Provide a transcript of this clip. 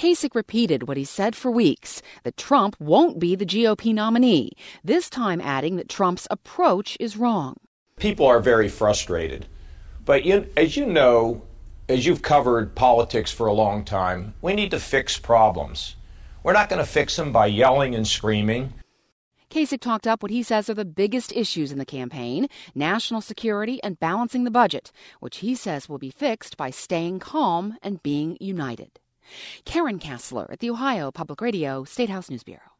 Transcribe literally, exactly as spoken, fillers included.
Kasich repeated what he said for weeks, that Trump won't be the G O P nominee, this time adding that Trump's approach is wrong. People are very frustrated. But you, as you know, as you've covered politics for a long time, we need to fix problems. We're not going to fix them by yelling and screaming. Kasich talked up what he says are the biggest issues in the campaign, national security and balancing the budget, which he says will be fixed by staying calm and being united. Karen Kassler at the Ohio Public Radio State House News Bureau.